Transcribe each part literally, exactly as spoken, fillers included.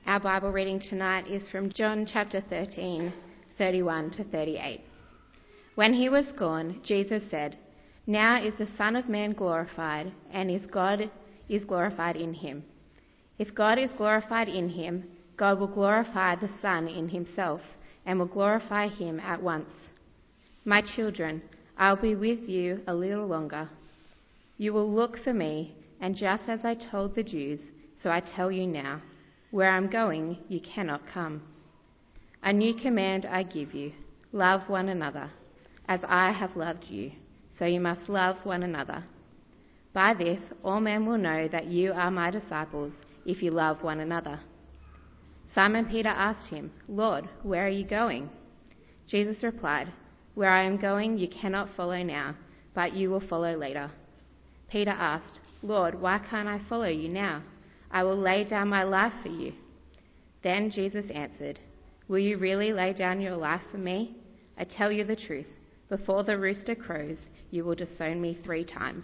Our Bible reading tonight is from John chapter thirteen, thirty-one to thirty-eight. When he was gone, Jesus said, "Now is the Son of Man glorified, and is God is glorified in him. If God is glorified in him, God will glorify the Son in himself, and will glorify him at once. My children, I'll be with you a little longer. You will look for me, and just as I told the Jews, so I tell you now, where I'm going, you cannot come. A new command I give you, love one another. As I have loved you, so you must love one another. By this, all men will know that you are my disciples, if you love one another." Simon Peter asked him, "Lord, where are you going?" Jesus replied, "Where I am going, you cannot follow now, but you will follow later." Peter asked, "Lord, why can't I follow you now? I will lay down my life for you." Then Jesus answered, "Will you really lay down your life for me? I tell you the truth, before the rooster crows, you will disown me three times."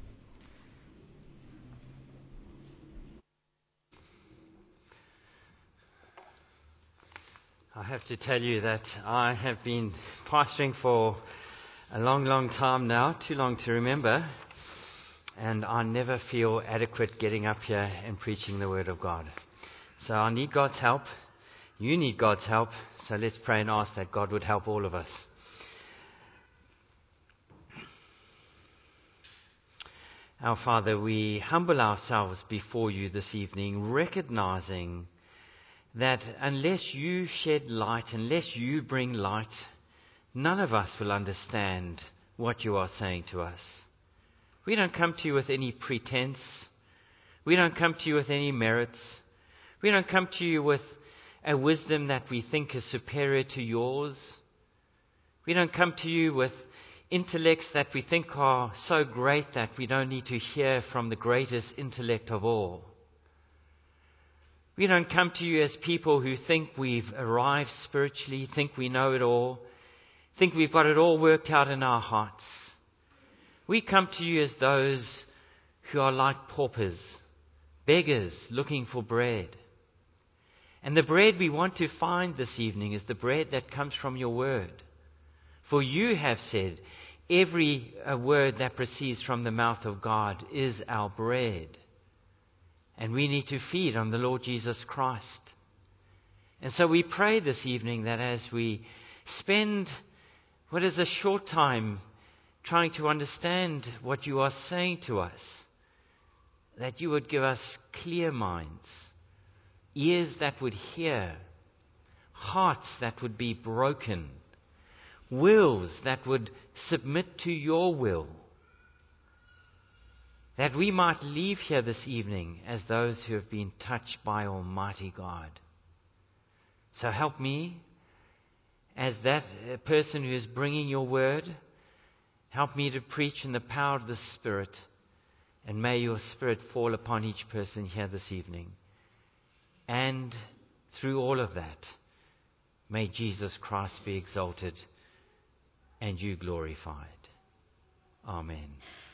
I have to tell you that I have been pastoring for a long, long time now, too long to remember, and I never feel adequate getting up here and preaching the Word of God. So I need God's help. You need God's help. So let's pray and ask that God would help all of us. Our Father, we humble ourselves before you this evening, recognizing that unless you shed light, unless you bring light, none of us will understand what you are saying to us. We don't come to you with any pretense. We don't come to you with any merits. We don't come to you with a wisdom that we think is superior to yours. We don't come to you with intellects that we think are so great that we don't need to hear from the greatest intellect of all. We don't come to you as people who think we've arrived spiritually, think we know it all, think we've got it all worked out in our hearts. We come to you as those who are like paupers, beggars looking for bread. And the bread we want to find this evening is the bread that comes from your word. For you have said, every uh, word that proceeds from the mouth of God is our bread. And we need to feed on the Lord Jesus Christ. And so we pray this evening that as we spend what is a short time trying to understand what you are saying to us, that you would give us clear minds, ears that would hear, hearts that would be broken, wills that would submit to your will, that we might leave here this evening as those who have been touched by Almighty God. So help me as that person who is bringing your word. Help me to preach in the power of the Spirit, and may your Spirit fall upon each person here this evening. And through all of that, may Jesus Christ be exalted and you glorified. Amen.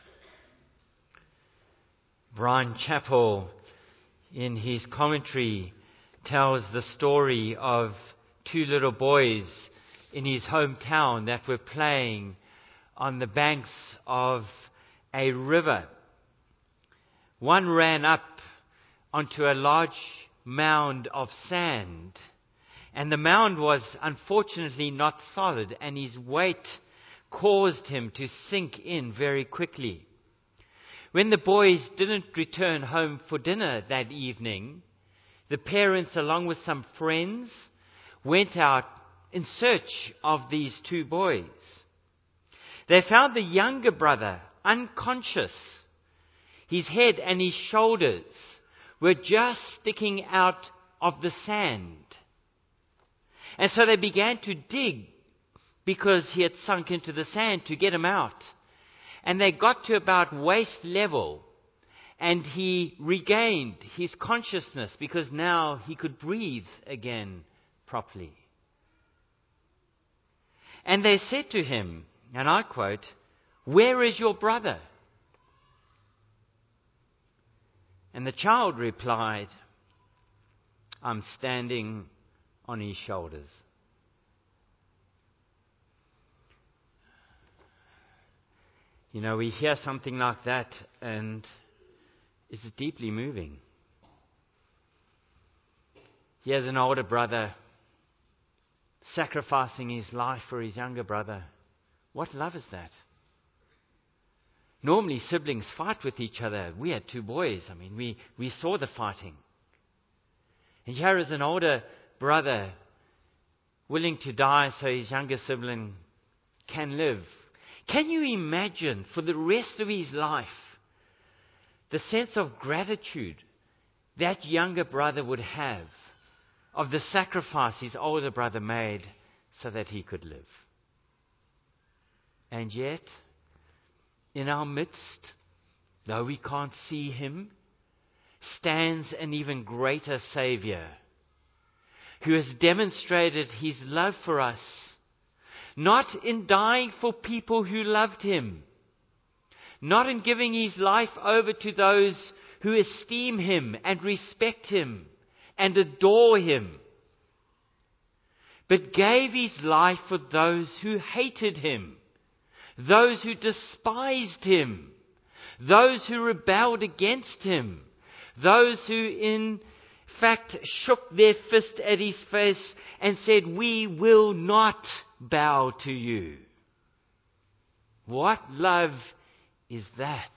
Brian Chappell, in his commentary, tells the story of two little boys in his hometown that were playing on the banks of a river. One ran up onto a large mound of sand, and the mound was unfortunately not solid, and his weight caused him to sink in very quickly. When the boys didn't return home for dinner that evening, the parents, along with some friends, went out in search of these two boys. They found the younger brother unconscious. His head and his shoulders were just sticking out of the sand. And so they began to dig because he had sunk into the sand to get him out. And they got to about waist level, and he regained his consciousness because now he could breathe again properly. And they said to him, and I quote, "Where is your brother?" And the child replied, I'm standing on his shoulders. You know, we hear something like that and it's deeply moving. Here's an older brother sacrificing his life for his younger brother. What love is that? Normally siblings fight with each other. We had two boys. I mean, we, we saw the fighting. And here is an older brother willing to die so his younger sibling can live. Can you imagine for the rest of his life the sense of gratitude that younger brother would have of the sacrifice his older brother made so that he could live? And yet, in our midst, though we can't see him, stands an even greater Savior who has demonstrated his love for us, not in dying for people who loved him, not in giving his life over to those who esteem him and respect him and adore him, but gave his life for those who hated him, those who despised him, those who rebelled against him, those who in fact shook their fist at his face and said, "We will not bow to you." What love is that?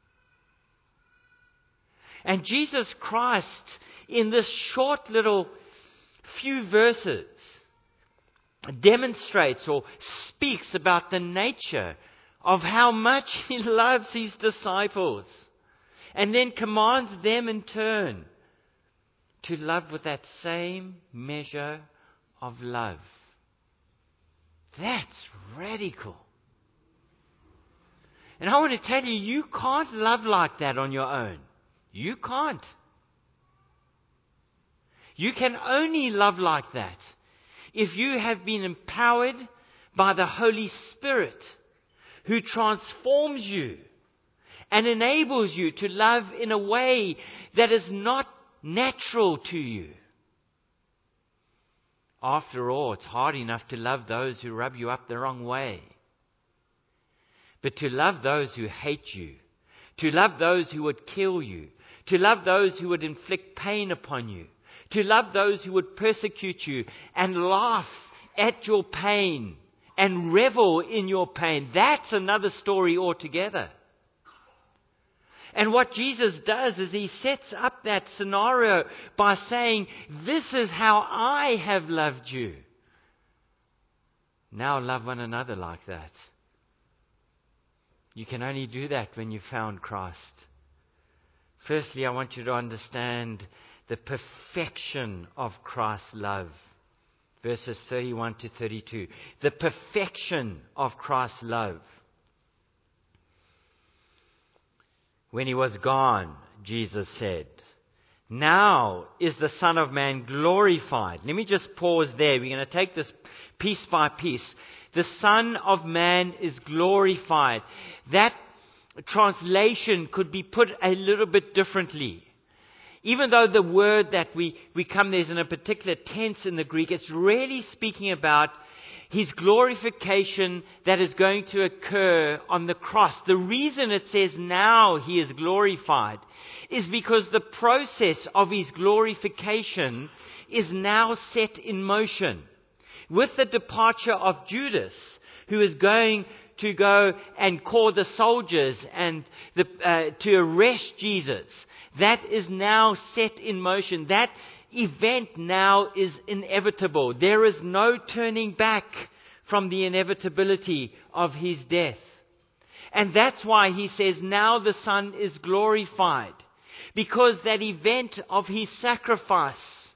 And Jesus Christ, in this short little few verses, demonstrates or speaks about the nature of how much he loves his disciples, and then commands them in turn to love with that same measure of love. That's radical. And I want to tell you, you can't love like that on your own. You can't. You can only love like that if you have been empowered by the Holy Spirit, who transforms you and enables you to love in a way that is not natural to you. After all, it's hard enough to love those who rub you up the wrong way. But to love those who hate you, to love those who would kill you, to love those who would inflict pain upon you, to love those who would persecute you and laugh at your pain and revel in your pain, that's another story altogether. And what Jesus does is he sets up that scenario by saying, "This is how I have loved you. Now love one another like that." You can only do that when you've found Christ. Firstly, I want you to understand the perfection of Christ's love. Verses thirty-one to thirty-two. The perfection of Christ's love. When he was gone, Jesus said, "Now is the Son of Man glorified." Let me just pause there. We're going to take this piece by piece. The Son of Man is glorified. That translation could be put a little bit differently. Even though the word that we, we come there is in a particular tense in the Greek, it's really speaking about his glorification that is going to occur on the cross. The reason it says now he is glorified is because the process of his glorification is now set in motion. With the departure of Judas, who is going to go and call the soldiers and the, uh, to arrest Jesus, that is now set in motion. That event now is inevitable. There is no turning back from the inevitability of his death. And that's why he says now the Son is glorified. Because that event of his sacrifice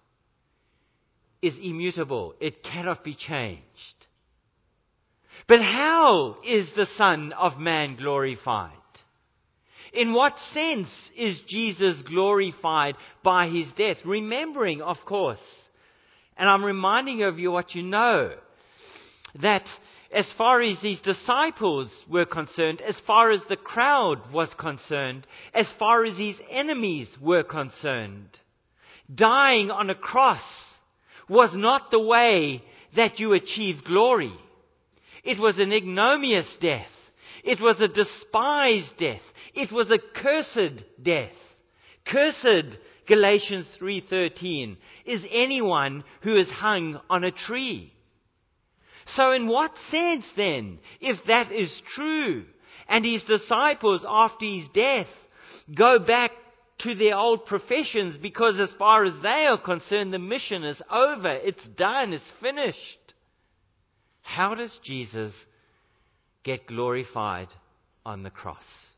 is immutable. It cannot be changed. But how is the Son of Man glorified? In what sense is Jesus glorified by his death? Remembering, of course, and I'm reminding of you what you know, that as far as his disciples were concerned, as far as the crowd was concerned, as far as his enemies were concerned, dying on a cross was not the way that you achieve glory. It was an ignominious death. It was a despised death. It was a cursed death. Cursed, Galatians three thirteen, is anyone who is hung on a tree. So in what sense then, if that is true, and his disciples after his death go back to their old professions because as far as they are concerned, the mission is over, it's done, it's finished. How does Jesus get glorified on the cross?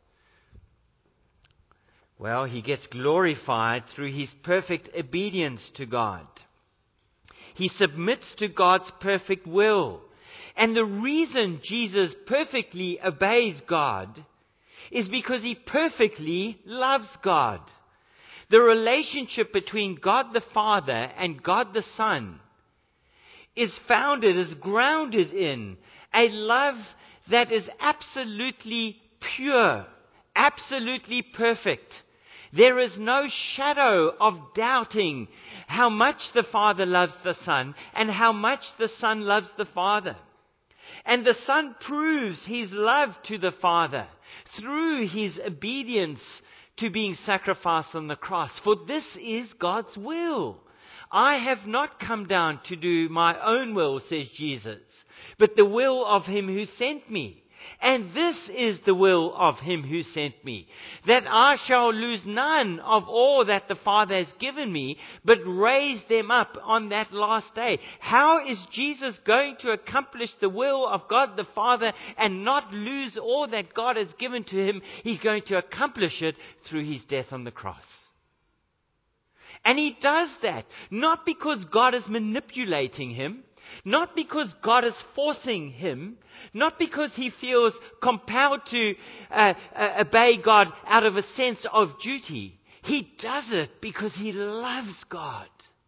Well, he gets glorified through his perfect obedience to God. He submits to God's perfect will. And the reason Jesus perfectly obeys God is because he perfectly loves God. The relationship between God the Father and God the Son is founded, is grounded in a love that is absolutely pure, absolutely perfect. There is no shadow of doubting how much the Father loves the Son and how much the Son loves the Father. And the Son proves his love to the Father through his obedience to being sacrificed on the cross. For this is God's will. I have not come down to do my own will, says Jesus, but the will of him who sent me. And this is the will of him who sent me, that I shall lose none of all that the Father has given me, but raise them up on that last day. How is Jesus going to accomplish the will of God the Father and not lose all that God has given to him? He's going to accomplish it through his death on the cross. And he does that not because God is manipulating him, not because God is forcing him, not because he feels compelled to uh, uh, obey God out of a sense of duty. He does it because he loves God.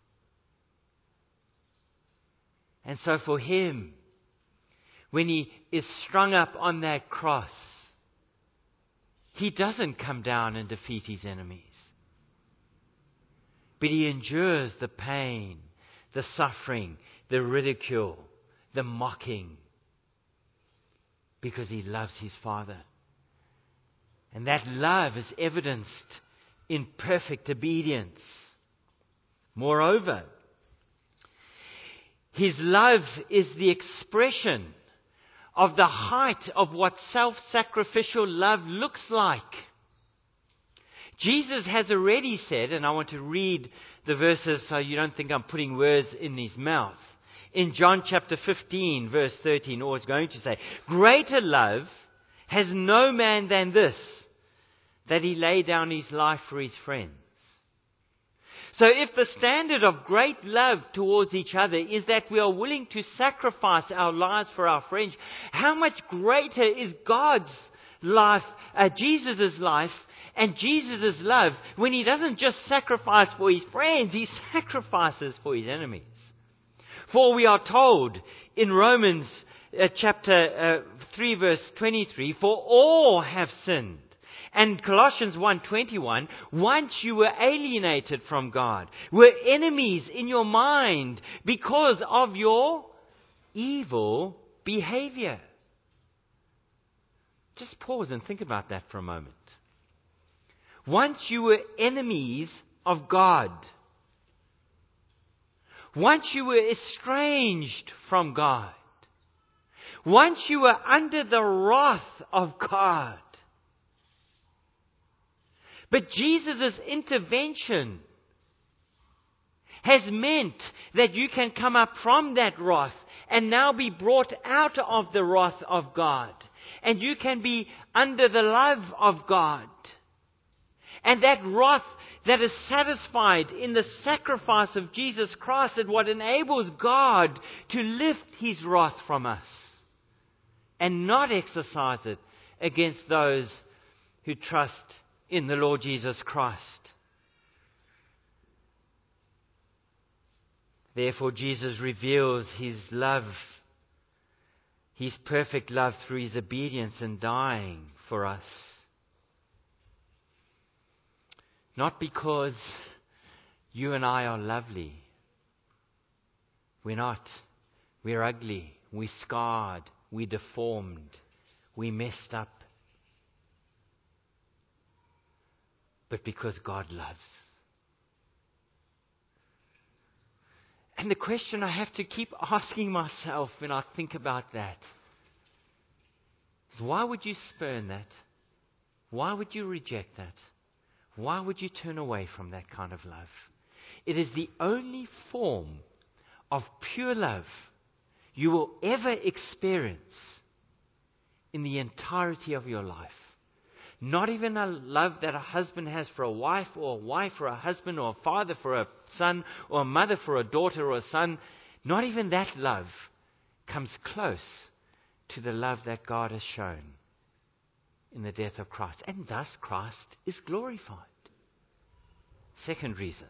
And so for him, when he is strung up on that cross, he doesn't come down and defeat his enemies. But he endures the pain, the suffering, the ridicule, the mocking, because he loves his Father. And that love is evidenced in perfect obedience. Moreover, his love is the expression of the height of what self-sacrificial love looks like. Jesus has already said, and I want to read the verses so you don't think I'm putting words in his mouth. In John chapter fifteen, verse thirteen, or it's going to say, greater love has no man than this, that he lay down his life for his friends. So if the standard of great love towards each other is that we are willing to sacrifice our lives for our friends, how much greater is God's life, uh, Jesus' life, and Jesus' love when he doesn't just sacrifice for his friends, he sacrifices for his enemies. For we are told in Romans uh, chapter uh, three verse twenty-three, for all have sinned. And Colossians one twenty-one, once you were alienated from God, were enemies in your mind because of your evil behavior. Just pause and think about that for a moment. Once you were enemies of God. Once you were estranged from God. Once you were under the wrath of God. But Jesus' intervention has meant that you can come up from that wrath and now be brought out of the wrath of God. And you can be under the love of God. And that wrath that is satisfied in the sacrifice of Jesus Christ is what enables God to lift his wrath from us and not exercise it against those who trust in the Lord Jesus Christ. Therefore, Jesus reveals his love, his perfect love through his obedience and dying for us. Not because You and I are lovely. We're not. We're ugly. We're scarred. We're deformed. We're messed up. But because God loves. And the question I have to keep asking myself when I think about that is, why would you spurn that? Why would you reject that? Why would you turn away from that kind of love? It is the only form of pure love you will ever experience in the entirety of your life. Not even a love that a husband has for a wife, or a wife for a husband, or a father for a son, or a mother for a daughter or a son. Not even that love comes close to the love that God has shown in the death of Christ. And thus Christ is glorified. Second reason.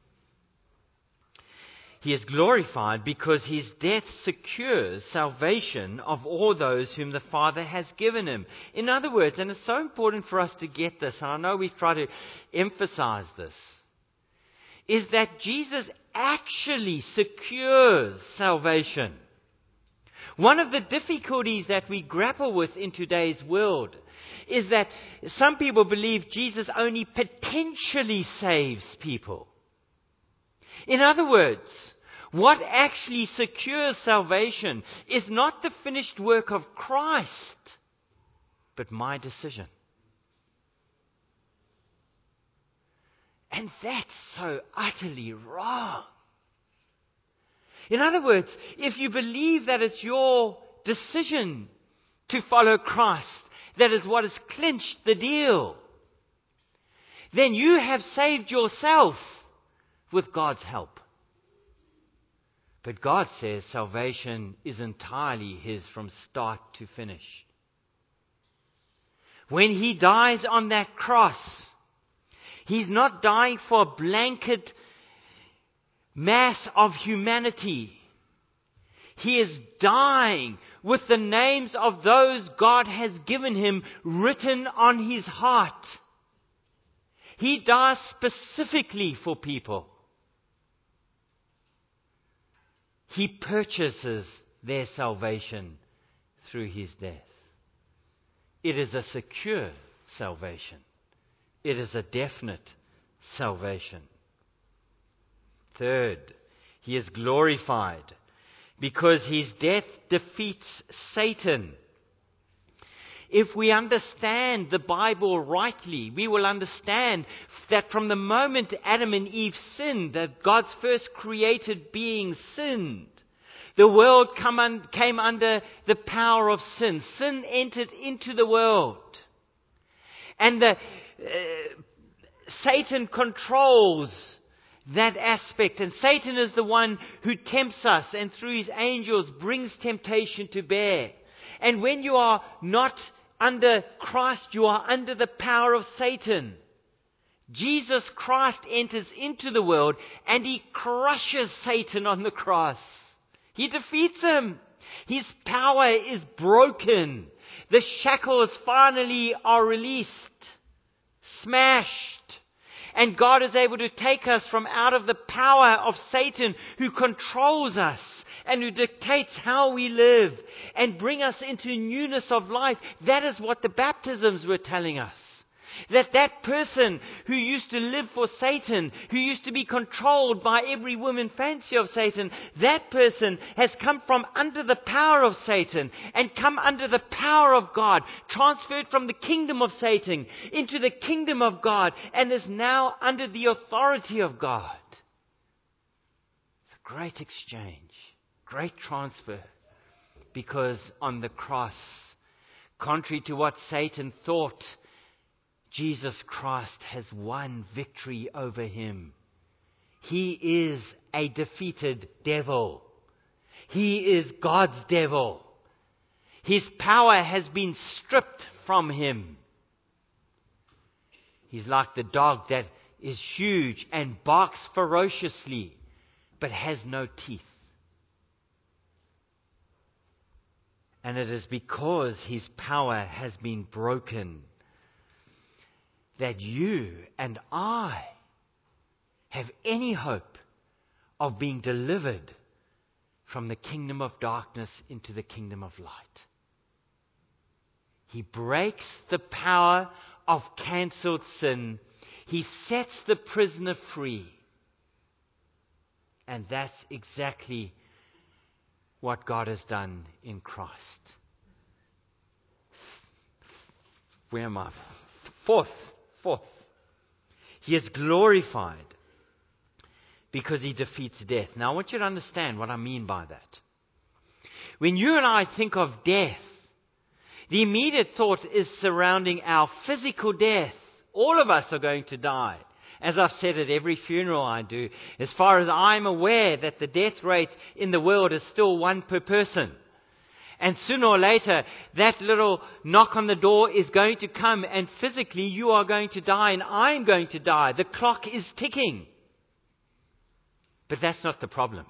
He is glorified because his death secures salvation of all those whom the Father has given him. In other words, and it's so important for us to get this, and I know we've tried to emphasize this, is that Jesus actually secures salvation. One of the difficulties that we grapple with in today's world is that some people believe Jesus only potentially saves people. In other words, what actually secures salvation is not the finished work of Christ, but my decision. And that's so utterly wrong. In other words, if you believe that it's your decision to follow Christ that is what has clinched the deal, then you have saved yourself with God's help. But God says salvation is entirely His from start to finish. When He dies on that cross, He's not dying for a blanket mass of humanity. He is dying with the names of those God has given Him written on His heart. He dies specifically for people. He purchases their salvation through His death. It is a secure salvation. It is a definite salvation. Third, He is glorified because His death defeats Satan. If we understand the Bible rightly, we will understand that from the moment Adam and Eve sinned, that God's first created being sinned, the world come un- came under the power of sin. Sin entered into the world. And the, uh, Satan controls that aspect. And Satan is the one who tempts us and through his angels brings temptation to bear. And when you are not under Christ, you are under the power of Satan. Jesus Christ enters into the world and He crushes Satan on the cross. He defeats him. His power is broken. The shackles finally are released, smashed. And God is able to take us from out of the power of Satan, who controls us and who dictates how we live, and bring us into newness of life. That is what the baptisms were telling us. That that person who used to live for Satan, who used to be controlled by every woman fancy of Satan, that person has come from under the power of Satan and come under the power of God, transferred from the kingdom of Satan into the kingdom of God, and is now under the authority of God. It's a great exchange, great transfer, because on the cross, contrary to what Satan thought, Jesus Christ has won victory over him. He is a defeated devil. He is God's devil. His power has been stripped from him. He's like the dog that is huge and barks ferociously, but has no teeth. And it is because his power has been broken that you and I have any hope of being delivered from the kingdom of darkness into the kingdom of light. He breaks the power of cancelled sin. He sets the prisoner free. And that's exactly what God has done in Christ. Where am I? Fourth, fourth. He is glorified because he defeats death. Now I want you to understand what I mean by that. When you and I think of death, the immediate thought is surrounding our physical death. All of us are going to die. As I've said at every funeral I do, as far as I'm aware that the death rate in the world is still one per person. And sooner or later, that little knock on the door is going to come, and physically you are going to die and I'm going to die. The clock is ticking. But that's not the problem.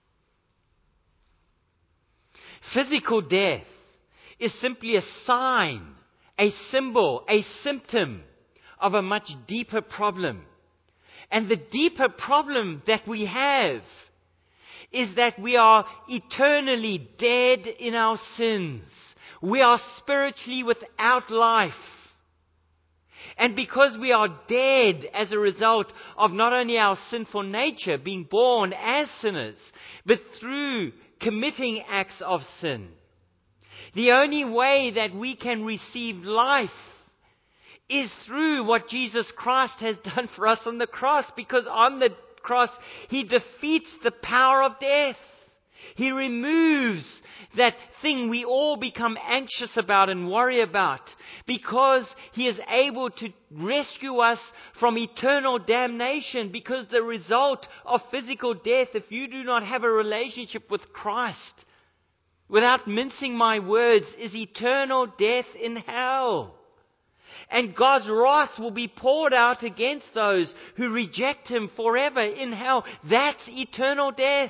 Physical death is simply a sign, a symbol, a symptom of a much deeper problem. And the deeper problem that we have is that we are eternally dead in our sins. We are spiritually without life. And because we are dead as a result of not only our sinful nature being born as sinners, but through committing acts of sin, the only way that we can receive life is through what Jesus Christ has done for us on the cross. Because on the cross, He defeats the power of death. He removes that thing we all become anxious about and worry about, because He is able to rescue us from eternal damnation. Because the result of physical death, if you do not have a relationship with Christ, without mincing my words, is eternal death in hell. And God's wrath will be poured out against those who reject Him forever in hell. That's eternal death.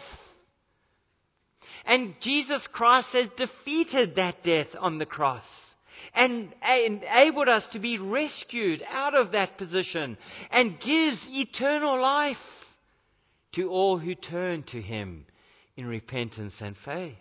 And Jesus Christ has defeated that death on the cross and enabled us to be rescued out of that position, and gives eternal life to all who turn to Him in repentance and faith.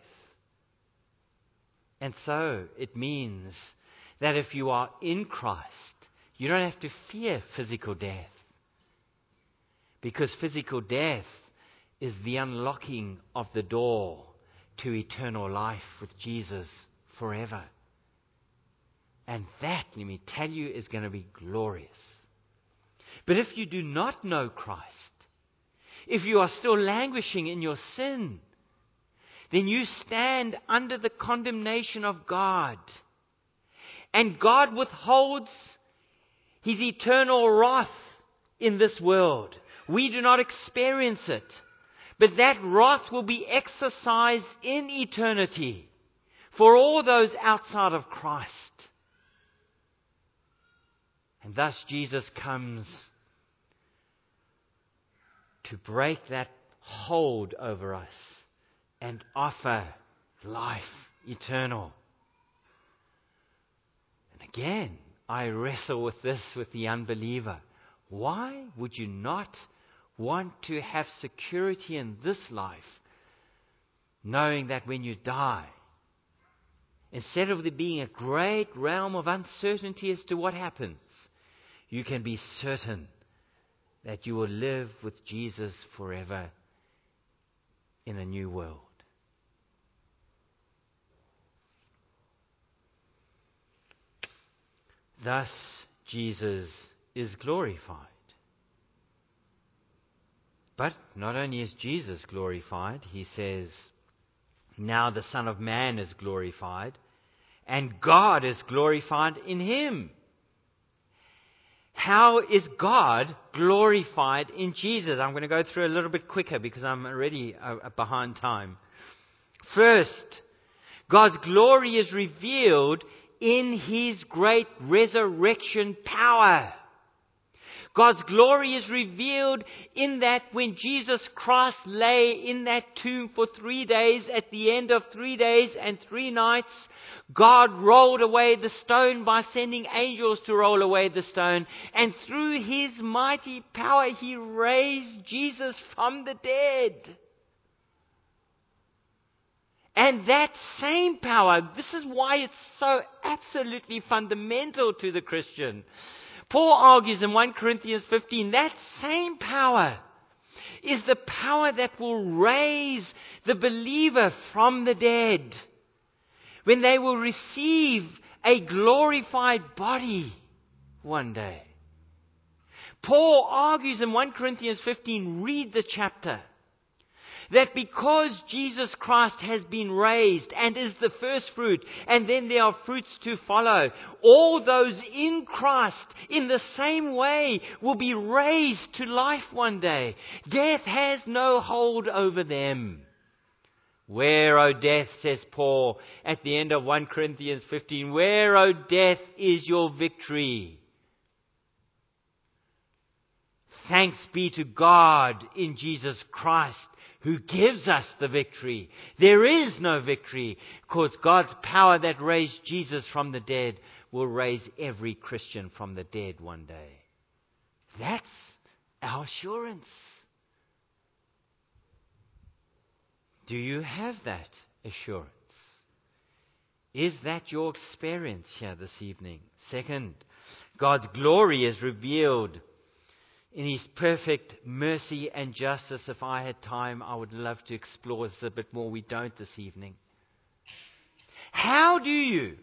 And so it means that if you are in Christ, you don't have to fear physical death. Because physical death is the unlocking of the door to eternal life with Jesus forever. And that, let me tell you, is going to be glorious. But if you do not know Christ, if you are still languishing in your sin, then you stand under the condemnation of God. And God withholds His eternal wrath in this world. We do not experience it. But that wrath will be exercised in eternity for all those outside of Christ. And thus Jesus comes to break that hold over us and offer life eternal. Again, I wrestle with this with the unbeliever. Why would you not want to have security in this life, knowing that when you die, instead of there being a great realm of uncertainty as to what happens, you can be certain that you will live with Jesus forever in a new world? Thus, Jesus is glorified. But not only is Jesus glorified, He says, now the Son of Man is glorified, and God is glorified in Him. How is God glorified in Jesus? I'm going to go through a little bit quicker because I'm already uh, behind time. First, God's glory is revealed in His great resurrection power. God's glory is revealed in that when Jesus Christ lay in that tomb for three days, at the end of three days and three nights, God rolled away the stone by sending angels to roll away the stone. And through His mighty power, He raised Jesus from the dead. And that same power, this is why it's so absolutely fundamental to the Christian. Paul argues in First Corinthians fifteen, that same power is the power that will raise the believer from the dead, when they will receive a glorified body one day. Paul argues in First Corinthians fifteen, read the chapter, that because Jesus Christ has been raised and is the first fruit, and then there are fruits to follow, all those in Christ in the same way will be raised to life one day. Death has no hold over them. Where, O death, says Paul at the end of First Corinthians fifteen, where, O death, is your victory? Thanks be to God in Jesus Christ, who gives us the victory. There is no victory, because God's power that raised Jesus from the dead will raise every Christian from the dead one day. That's our assurance. Do you have that assurance? Is that your experience here this evening? Second, God's glory is revealed in His perfect mercy and justice. If I had time, I would love to explore this a bit more. We don't this evening. How do you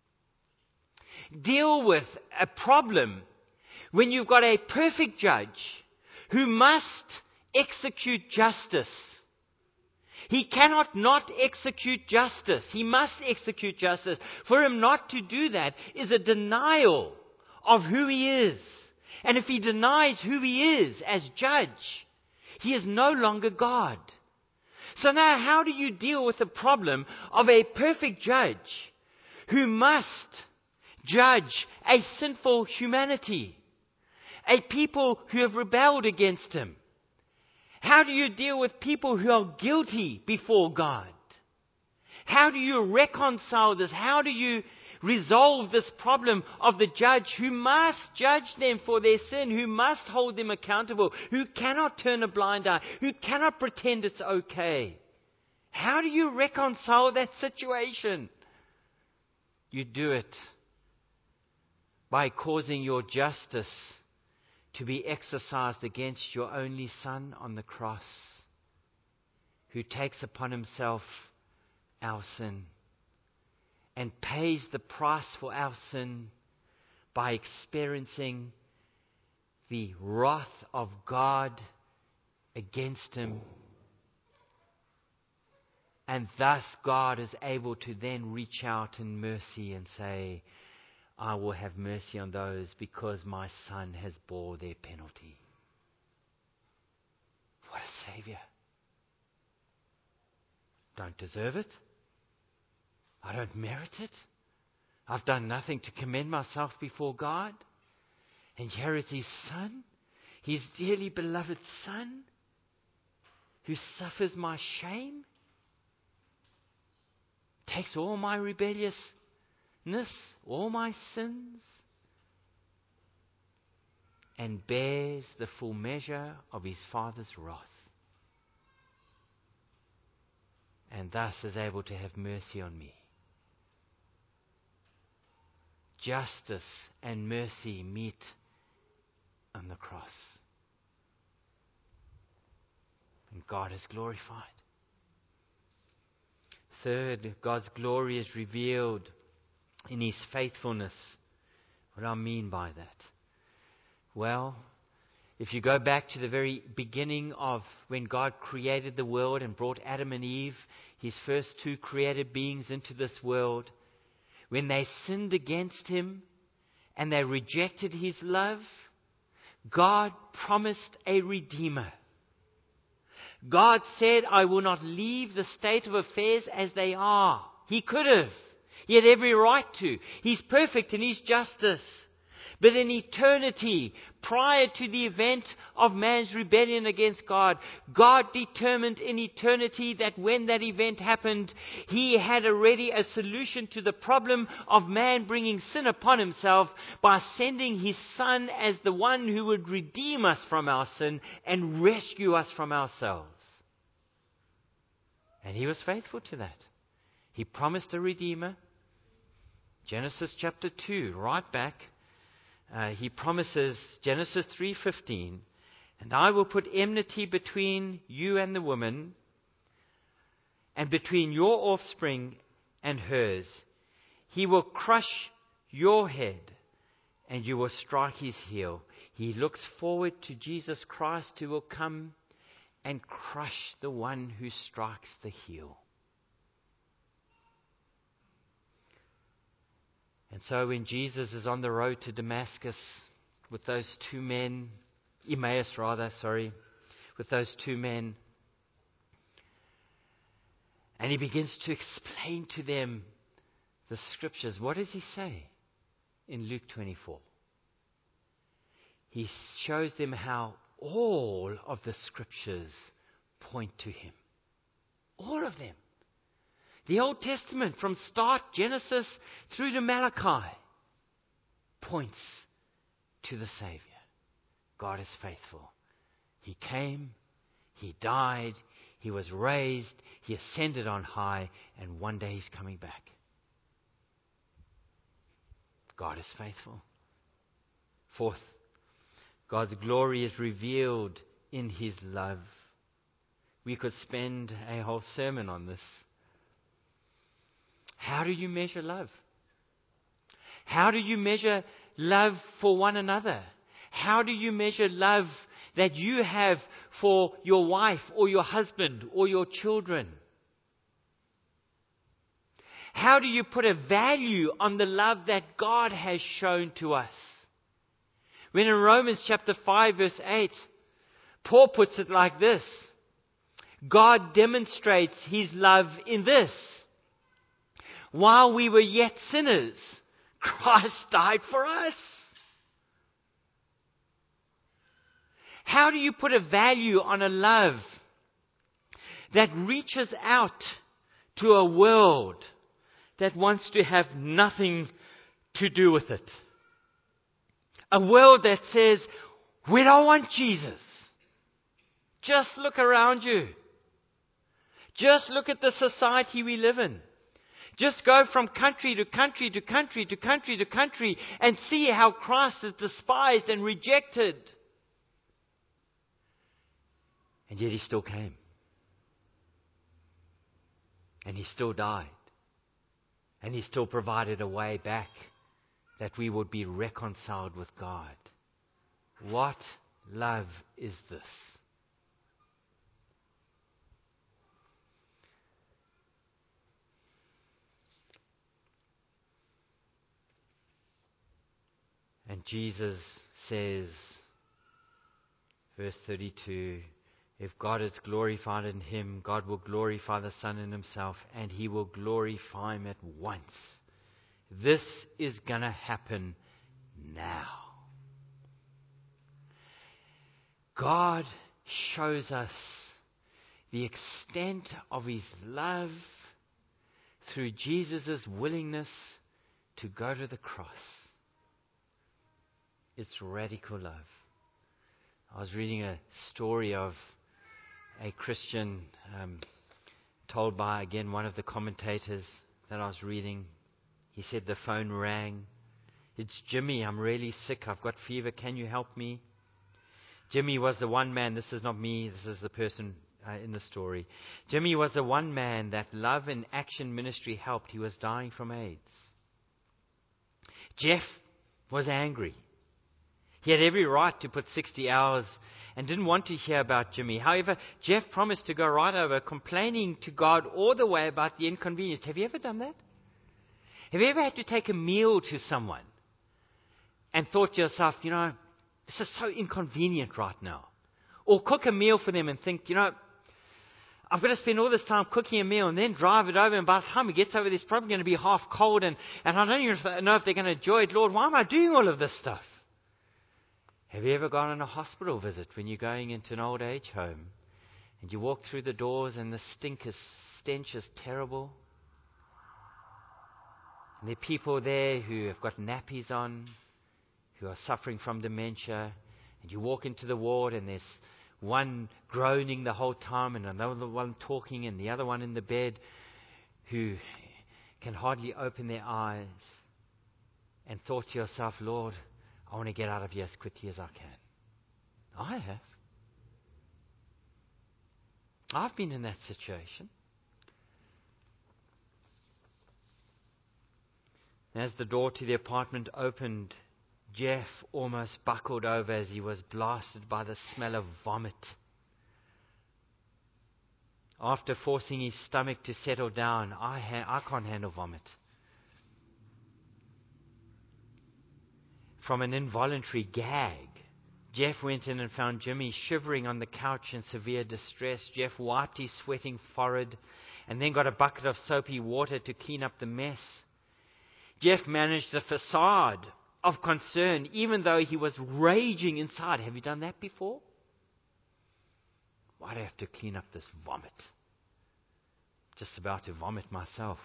deal with a problem when you've got a perfect judge who must execute justice? He cannot not execute justice. He must execute justice. For Him not to do that is a denial of who He is. And if He denies who He is as judge, He is no longer God. So now how do you deal with the problem of a perfect judge who must judge a sinful humanity, a people who have rebelled against Him? How do you deal with people who are guilty before God? How do you reconcile this? How do you resolve this problem of the judge who must judge them for their sin, who must hold them accountable, who cannot turn a blind eye, who cannot pretend it's okay? How do you reconcile that situation? You do it by causing your justice to be exercised against your only Son on the cross, who takes upon Himself our sin and pays the price for our sin by experiencing the wrath of God against Him. And thus God is able to then reach out in mercy and say, I will have mercy on those because my Son has bore their penalty. What a Savior. Don't deserve it. I don't merit it. I've done nothing to commend myself before God. And here is His Son, His dearly beloved Son, who suffers my shame, takes all my rebelliousness, all my sins, and bears the full measure of His Father's wrath, and thus is able to have mercy on me. Justice and mercy meet on the cross, and God is glorified. Third, God's glory is revealed in His faithfulness. What do I mean by that? Well, if you go back to the very beginning of when God created the world and brought Adam and Eve, His first two created beings, into this world, when they sinned against Him and they rejected His love, God promised a Redeemer. God said, I will not leave the state of affairs as they are. He could have. He had every right to. He's perfect in His justice. But in eternity, prior to the event of man's rebellion against God, God determined in eternity that when that event happened, He had already a solution to the problem of man bringing sin upon himself by sending His Son as the one who would redeem us from our sin and rescue us from ourselves. And He was faithful to that. He promised a Redeemer. Genesis chapter two, right back. Uh, he promises, Genesis three fifteen, and I will put enmity between you and the woman, and between your offspring and hers. He will crush your head, and you will strike his heel. He looks forward to Jesus Christ, who will come and crush the one who strikes the heel. And so when Jesus is on the road to Damascus with those two men, Emmaus rather, sorry, with those two men, and He begins to explain to them the Scriptures, what does He say in Luke twenty-four? He shows them how all of the Scriptures point to Him. All of them. The Old Testament, from start, Genesis, through to Malachi, points to the Savior. God is faithful. He came, He died, He was raised, He ascended on high, and one day He's coming back. God is faithful. Fourth, God's glory is revealed in His love. We could spend a whole sermon on this. How do you measure love? How do you measure love for one another? How do you measure love that you have for your wife or your husband or your children? How do you put a value on the love that God has shown to us? When in Romans chapter five verse eight, Paul puts it like this: God demonstrates His love in this: while we were yet sinners, Christ died for us. How do you put a value on a love that reaches out to a world that wants to have nothing to do with it? A world that says, we don't want Jesus. Just look around you. Just look at the society we live in. Just go from country to country to country to country to country and see how Christ is despised and rejected. And yet He still came. And He still died. And He still provided a way back that we would be reconciled with God. What love is this? And Jesus says, verse thirty-two, if God is glorified in Him, God will glorify the Son in Himself, and He will glorify Him at once. This is going to happen now. God shows us the extent of His love through Jesus' willingness to go to the cross. It's radical love. I was reading a story of a Christian um, told by, again, one of the commentators that I was reading. He said the phone rang. It's Jimmy, I'm really sick. I've got fever. Can you help me? Jimmy was the one man. This is not me. This is the person uh, in the story. Jimmy was the one man that Love and Action Ministry helped. He was dying from AIDS. Jeff was angry. He had every right to put sixty hours and didn't want to hear about Jimmy. However, Jeff promised to go right over, complaining to God all the way about the inconvenience. Have you ever done that? Have you ever had to take a meal to someone and thought to yourself, you know, this is so inconvenient right now? Or cook a meal for them and think, you know, I've got to spend all this time cooking a meal and then drive it over, and by the time it gets over, it's probably going to be half cold, and, and I don't even know if they're going to enjoy it. Lord, why am I doing all of this stuff? Have you ever gone on a hospital visit when you're going into an old age home and you walk through the doors and the stink is, stench is terrible? And there are people there who have got nappies on, who are suffering from dementia, and you walk into the ward and there's one groaning the whole time and another one talking and the other one in the bed who can hardly open their eyes, and thought to yourself, Lord, I want to get out of here as quickly as I can. I have. I've been in that situation. As the door to the apartment opened, Jeff almost buckled over as he was blasted by the smell of vomit. After forcing his stomach to settle down, I, ha- I can't handle vomit. From an involuntary gag, Jeff went in and found Jimmy shivering on the couch in severe distress. Jeff wiped his sweating forehead and then got a bucket of soapy water to clean up the mess. Jeff managed a facade of concern even though he was raging inside. Have you done that before? Why do I have to clean up this vomit? Just about to vomit myself.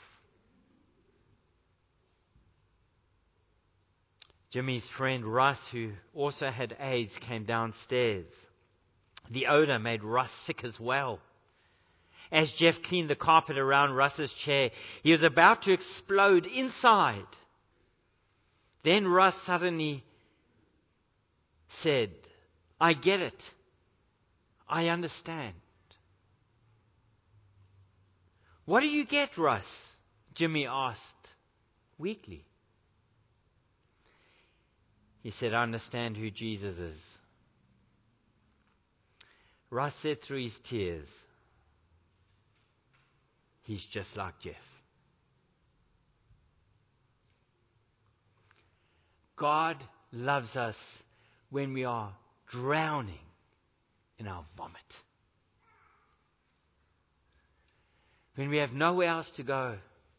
Jimmy's friend Russ, who also had AIDS, came downstairs. The odor made Russ sick as well. As Jeff cleaned the carpet around Russ's chair, he was about to explode inside. Then Russ suddenly said, I get it. I understand. What do you get, Russ? Jimmy asked weakly. He said, I understand who Jesus is. Russ said through his tears, he's just like Jeff. God loves us when we are drowning in our vomit. When we have nowhere else to go.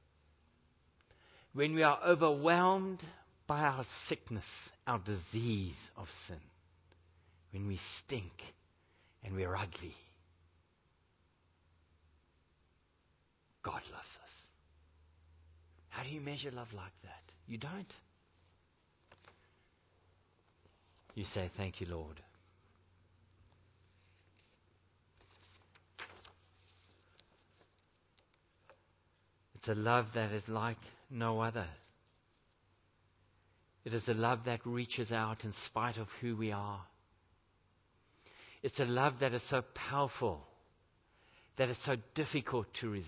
When we are overwhelmed by our sickness, our disease of sin. When we stink and we're ugly. God loves us. How do you measure love like that? You don't. You say, thank you, Lord. It's a love that is like no other. It is a love that reaches out in spite of who we are. It's a love that is so powerful, that is so difficult to resist.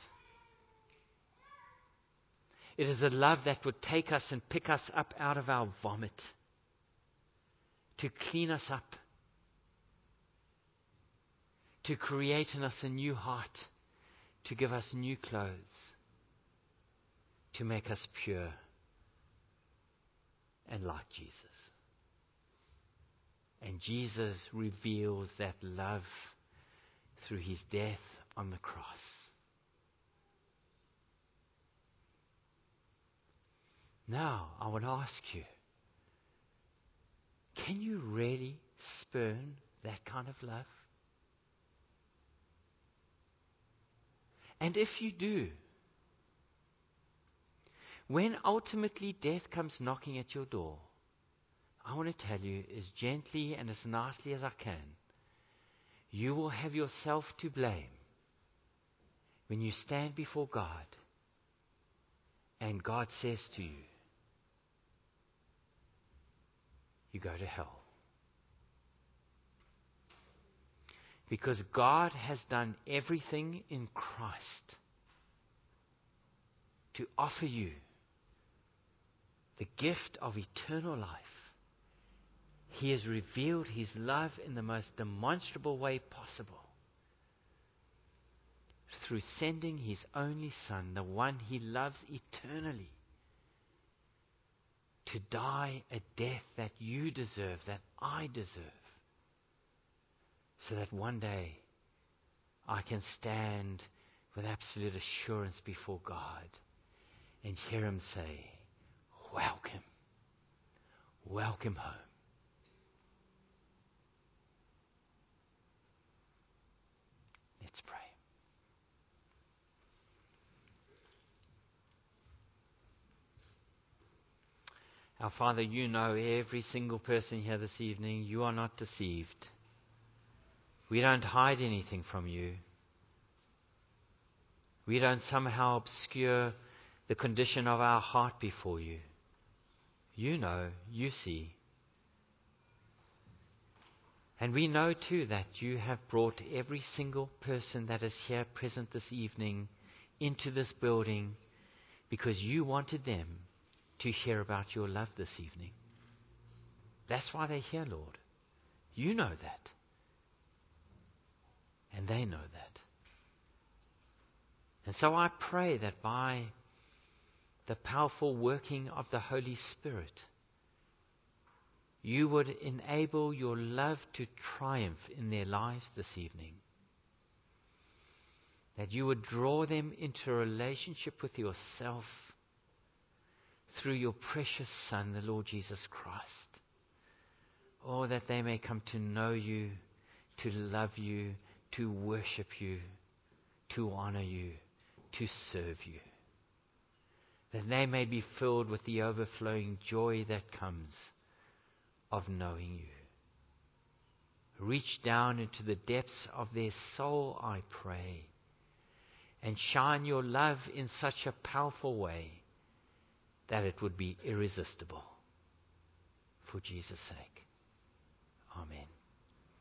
It is a love that would take us and pick us up out of our vomit, to clean us up, to create in us a new heart, to give us new clothes, to make us pure and like Jesus. And Jesus reveals that love through his death on the cross. Now, I want to ask you, can you really spurn that kind of love? And if you do, when ultimately death comes knocking at your door, I want to tell you as gently and as nicely as I can, you will have yourself to blame when you stand before God and God says to you, you go to hell. Because God has done everything in Christ to offer you the gift of eternal life. He has revealed his love in the most demonstrable way possible through sending his only Son, the one he loves eternally, to die a death that you deserve, that I deserve, so that one day I can stand with absolute assurance before God and hear him say, welcome, welcome home. Let's pray. Our Father, you know every single person here this evening. You are not deceived. We don't hide anything from you. We don't somehow obscure the condition of our heart before you. You know, you see. And we know too that you have brought every single person that is here present this evening into this building because you wanted them to hear about your love this evening. That's why they're here, Lord. You know that. And they know that. And so I pray that by the powerful working of the Holy Spirit, you would enable your love to triumph in their lives this evening. That you would draw them into a relationship with yourself through your precious Son, the Lord Jesus Christ. Oh, that they may come to know you, to love you, to worship you, to honor you, to serve you. That they may be filled with the overflowing joy that comes of knowing you. Reach down into the depths of their soul, I pray, and shine your love in such a powerful way that it would be irresistible. For Jesus' sake. Amen.